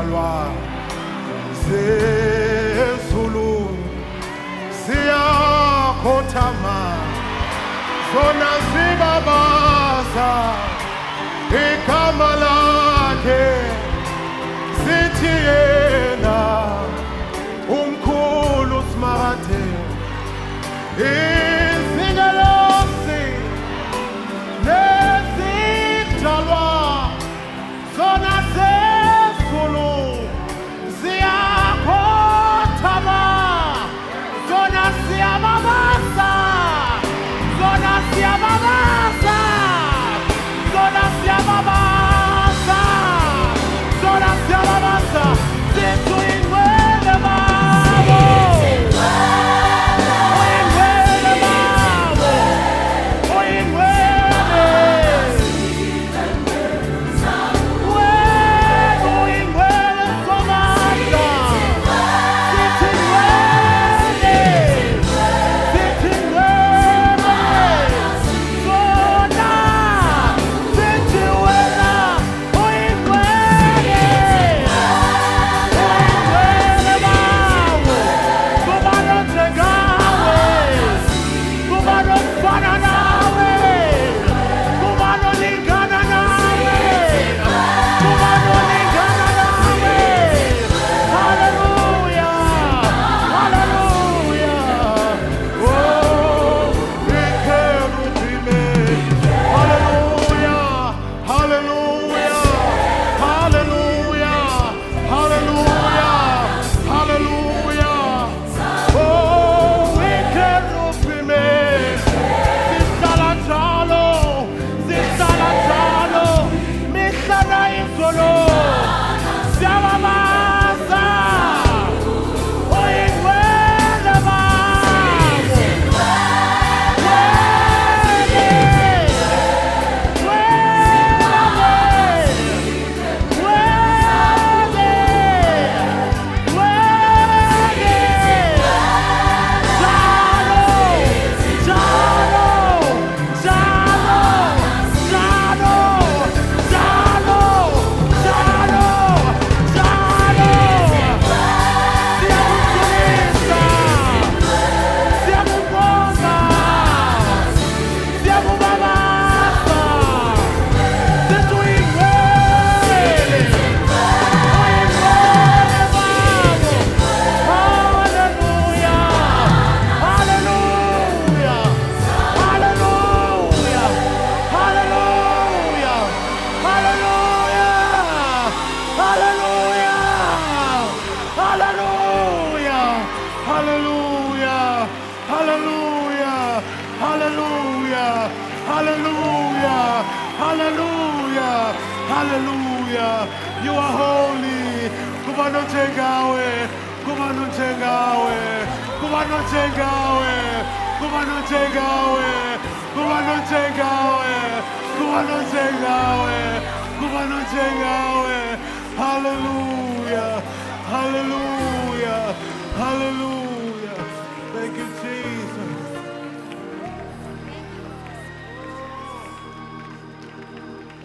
zidalwa zezulu ziyakhothama zona zibabaza igama lakhe zithi yena umkhulu simakade izingelosi nezidalwa zona zezulu ziyakhothama zona ziyababaza zona ziyababaza zona ziyababaza zona ziyababaza zithi ingcwele babo uyingcwele babo uyingcwele wena uyingcwele somandla zithi ingcwele zithi ingcwele zona zithi wena uyingcwele uyingcwele bawo kuba nonjengawe kuba nofana nawe kuba nolingana nawe kuba nolingana nawe haleluya haleluya oh ikerubime haleluya haleluya haleluya haleluya haleluya oh ikerubime zihlala njalo mihla nayizolo siyababaza uyingcwele babo Hallelujah. You are holy. Kumano Chengawe. Kumano Chengawe. Kumano Chengawe. Kumano Chengawe. Kumano Chengawe. Kumano Chengawe. Kumano Chengawe. Hallelujah. Hallelujah. Hallelujah.